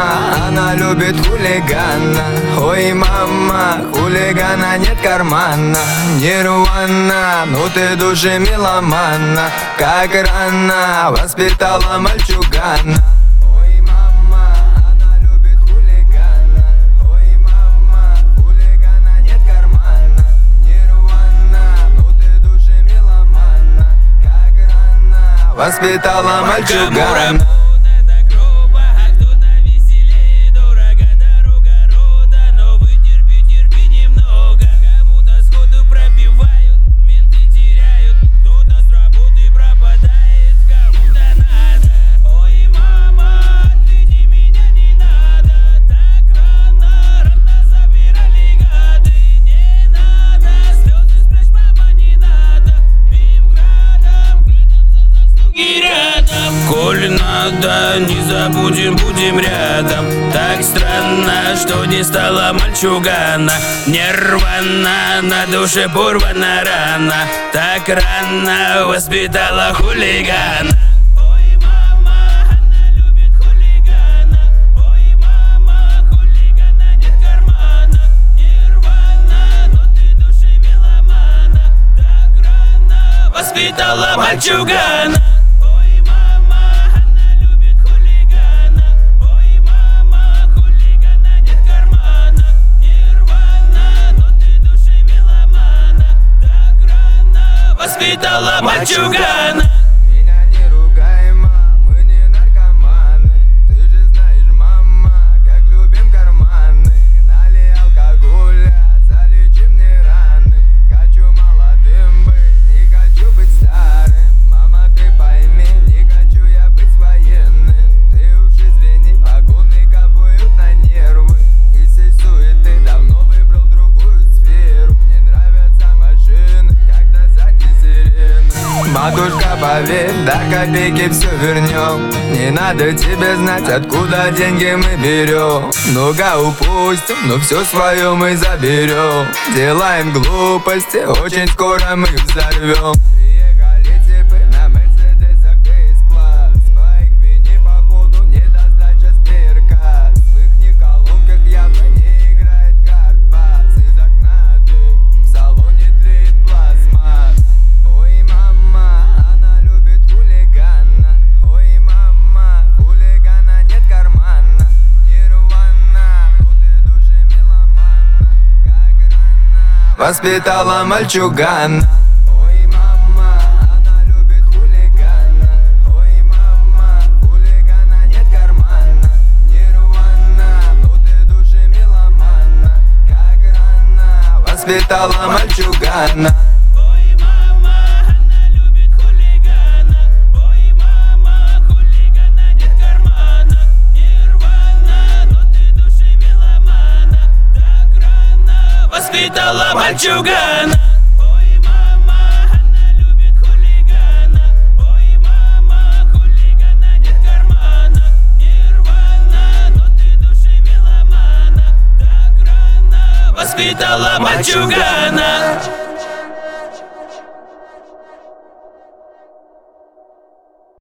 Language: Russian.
мама, она любит хулигана. Ой, мама, хулигана нет кармана. Нирвана, ну ты души меломана. Как рано воспитала мальчугана. Ой, мама, она любит хулигана. Ой, мама, хулигана нет кармана. Нирвана, ну ты души меломана. Как рано воспитала мальчугана. Коль надо, не забудем, будем рядом. Так странно, что не стало мальчугана. Нервана, на душе порвана рана. Так рано воспитала хулигана. Ой, мама, она любит хулигана. Ой, мама, хулигана нет кармана. Нервана, но ты души меломана. Так рано воспитала мальчугана. Воспитала мальчугана. Меня не ругай, ма, мы не наркоманы. Ты же знаешь, мама, как любим карманы. Налей алкоголя, залечи мне раны. Хочу молодым быть, не хочу быть старым. Мама, ты пойми, не хочу я быть военным. Ты уж извини, погоны капают на нервы. Из всей суеты давно выбрал другую сферу. Мне нравятся машины, когда сзади сирены. Матушка, поверь, до копейки все вернем. Не надо тебе знать, откуда деньги мы берем. Много упустим, но все свое мы заберем. Делаем глупости, очень скоро мы их взорвем. Приехали типы на Мерседесах С-класс. По их вине, походу, не даст сдача сберкас. В ихних колонках явно не играет хардбас. Из окна дым, в салоне тлеет пластмасс. Ой, мама, она любит хулигана. Ой, мама, хулигана нет кармана. Нирвана, ну ты души меломана. Как рано воспитала мальчугана. Ой, мама, она любит хулигана. Ой, мама, хулигана нет кармана. Нирвана, ну ты души меломана. Как рано воспитала мальчугана. Ой, мама, она любит хулигана. Ой, мама, хулигана нет кармана. Нирвана, но ты души меломана. Так рано воспитала мальчугана. Ой, мама, она любит хулигана. Ой, мама, хулигана нет кармана. Нирвана, но ты души меломана. Так рано воспитала мальчугана.